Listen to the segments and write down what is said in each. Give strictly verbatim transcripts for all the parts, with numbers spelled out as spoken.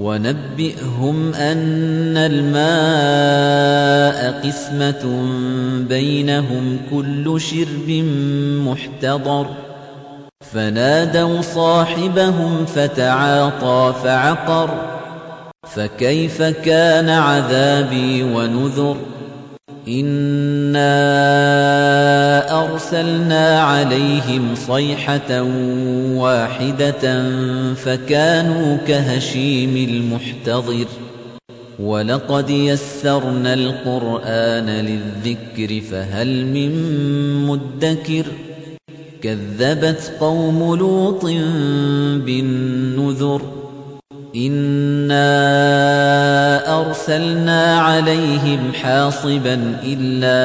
وَنَبِّئْهُمْ أَنَّ الْمَاءَ قِسْمَةٌ بَيْنَهُمْ كُلُّ شِرْبٍ مُحْتَضَرٌ فَنَادَوْا صَاحِبَهُمْ فَتَعَاطَىٰ فَعَقَرَ فَكَيْفَ كَانَ عَذَابِي وَنُذُرِ إِنَّا أَرْسَلْنَا عَلَيْهِمْ صَيْحَةً وَاحِدَةً فَكَانُوا كَهَشِيمِ الْمُحْتَظِرِ وَلَقَدْ يَسَّرْنَا الْقُرْآنَ لِلذِّكْرِ فَهَلْ مِن مُّدَّكِرٍ كَذَّبَتْ قَوْمُ لُوطٍ بِالنُّذُرِ إِنَّا أَرْسَلْنَا عَلَيْهِمْ حَاصِبًا إِلَّا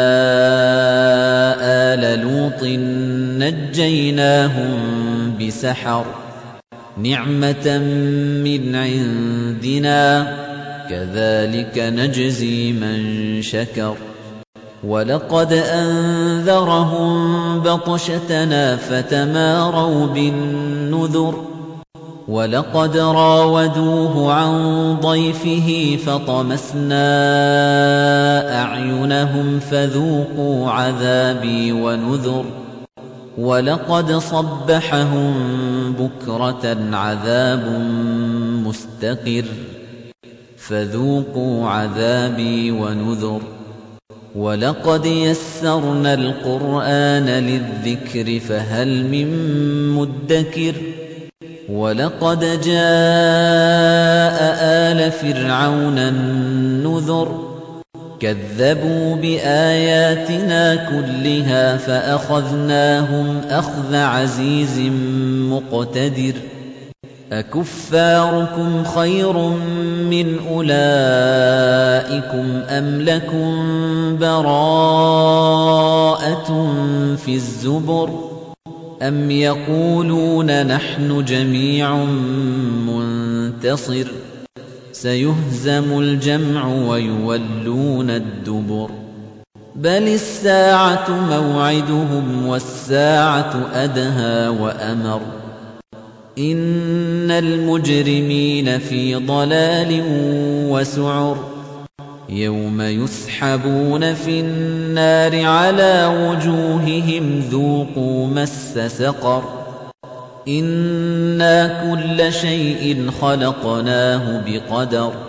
آلَ لُوطٍ نَجَّيْنَاهُم بِسَحَرٍ نِعْمَةً مِّنْ عِندِنَا كَذَلِكَ نَجْزِي مَن شَكَرَ وَلَقَدْ أَنذَرَهُم بَطْشَتَنَا فَتَمَارَوْا بِالنُّذُرِ وَلَقَدْ رَاوَدُوهُ عَن ضَيْفِهِ فَطَمَسْنَا أَعْيُنَهُمْ فَذُوقُوا عَذَابِي وَنُذُرِ وَلَقَدْ صَبَّحَهُم بُكْرَةً عَذَابٌ مُسْتَقِرٌّ فَذُوقُوا عَذَابِي وَنُذُرِ وَلَقَدْ يَسَّرْنَا الْقُرْآنَ لِلذِّكْرِ فَهَلْ مِن مُّدَّكِرٍ وَلَقَدْ جَاءَ آلَ فِرْعَوْنَ النُّذُرُ كَذَّبُوا بِآيَاتِنَا كُلِّهَا فَأَخَذْنَاهُمْ أَخْذَ عَزِيزٍ مُّقْتَدِرٍ أَكُفَّارُكُمْ خَيْرٌ مِّنْ أُولَئِكُمْ أَمْ لَكُمْ بَرَاءَةٌ فِي الزُّبُرِ أَمْ يَقُولُونَ نَحْنُ جَمِيعٌ مُّنتَصِرٌ سَيُهْزَمُ الْجَمْعُ وَيُوَلُّونَ الدُّبُرَ بَلِ السَّاعَةُ مَوْعِدُهُمْ وَالسَّاعَةُ أَدْهَىٰ وَأَمَرُ إِنَّ الْمُجْرِمِينَ فِي ضَلَالٍ وَسُعُرٍ يَوْمَ يُسْحَبُونَ فِي النَّارِ عَلَىٰ وُجُوهِهِمْ ذُوقُوا مَسَّ سَقَرَ إِنَّا كُلَّ شَيْءٍ خَلَقْنَاهُ بِقَدَرٍ